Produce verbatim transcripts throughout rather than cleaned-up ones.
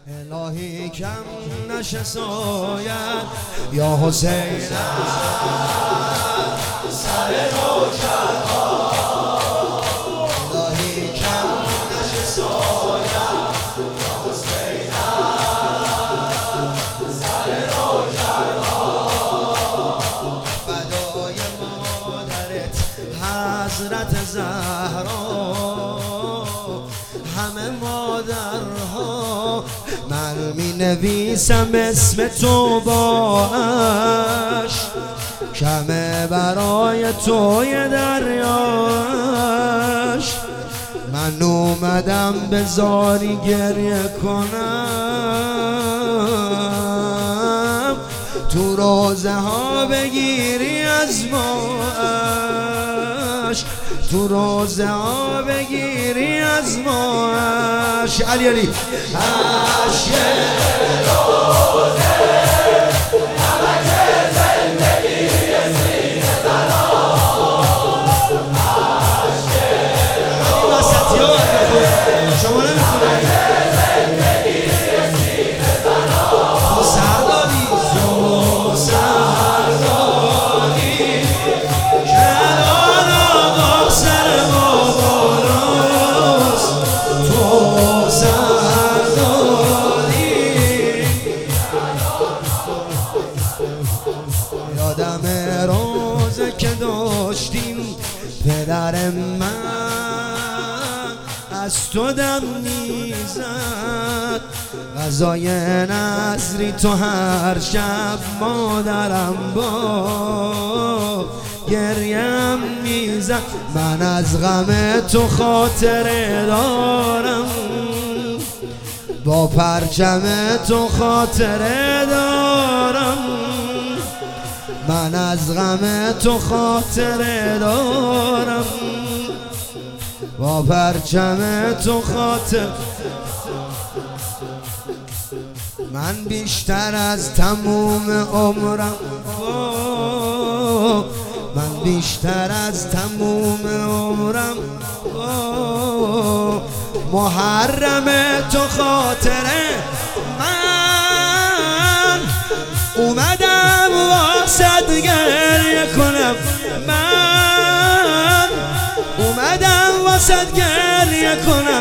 الهی کم نشه سویت یا حسین سر روشن ها، الهی کم نشه سویت یا حسین سر روشن ها، فدای مادرت حضرت زهرا، همه مادرها من می نویسم اسم تو باش، کمه برای توی دریاش، من اومدم به زاری گریه کنم، تو روزه ها بگیری از ماش، تو روزه ها بگیری از ماش. علی علی عشق روزه نمک زندگی سینه زنا، عشق روزه شما نمیتونید زندگی سینه زنا، تو سرداری تو سرداری کنار آقا سر ما بالاست، تو سرداری. یادم روزه که داشتیم پدر من از تو دم میزد، غذای نظری تو هر شب مادرم با گریم میزد، من از غم تو خاطره دارم، با پرچم تو خاطره دارم، من از غم تو خاطره دارم، با پرچم تو خاطر. من بیشتر از تموم عمرم، من بیشتر از تموم عمرم محرم تو خاطره، من اومدم واسد گریه کنم، من اومدم واسد گریه کنم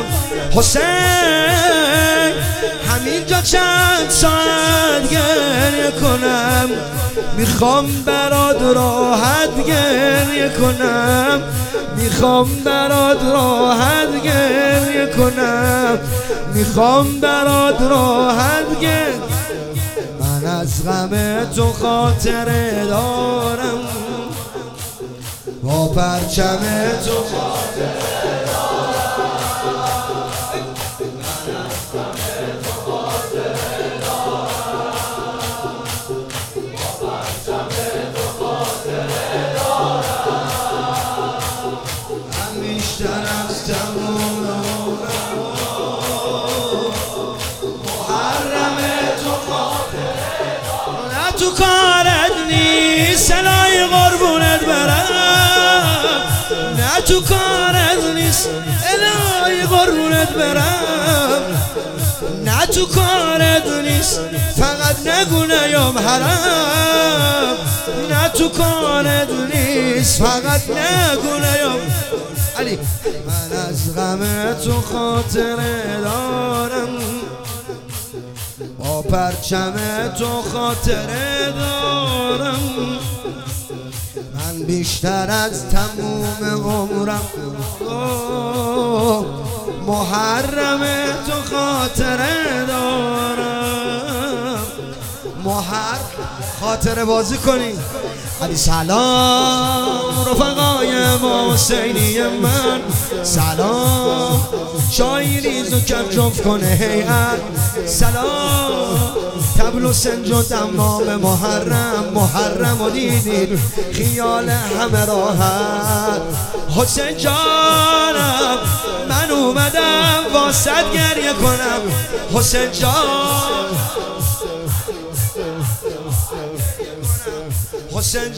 حسین، همینجا چند ساعت گریه کنم، میخوام برات راحت گریه کنم، میخوام برات راحت گریه کنم، میخوام برات راحت گریه. من از غم تو خاطره دارم، با پرچم تو خاطره دارم، من از غم تو خاطره دارم، با پرچم تو خاطره دارم، من بیشتر از تموم عمرم محرم تو خاطره دارم. نه تو کارت نیست الهی قربونت برم، نه تو کارت نیست الهی قربونت برم، نه تو کارت نیست فقط نگو نیام حرم، نه تو کارت نیست فقط نگو نیام علی. من از غم تو خاطره دارم، با پرچم تو خاطره دارم، من بیشتر از تموم عمرم محرم تو خاطره دارم. محرم خاطره بازی کنی. علی سلام رفقای ما حسینی من، سلام چای ریز و کم جفت کنه هیئت، سلام تبل و سنج و دمام محرم، محرم و دیدید خیال همه راحت. حسین جانم من اومدم واسد گریه کنم، حسین جان حسین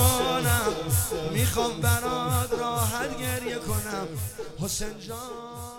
جانم میخوام برات راحت گریه کنم، حسین جان.